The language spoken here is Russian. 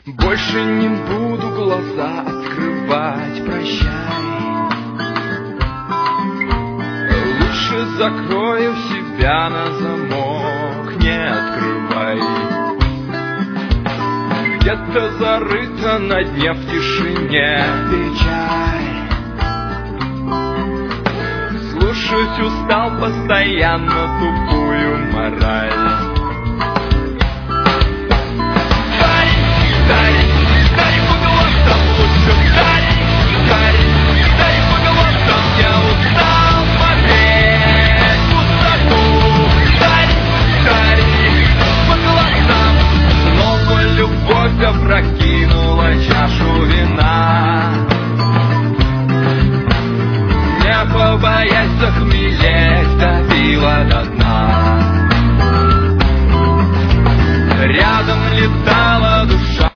Больше не буду глаза открывать, прощай. Лучше закрою себя на замок, не открывай. Где-то зарыта на дне в тишине печаль. Слушать устал постоянно тупую мораль. Опрокинула чашу вина, не побоясь захмелеть, допила до дна. Рядом летает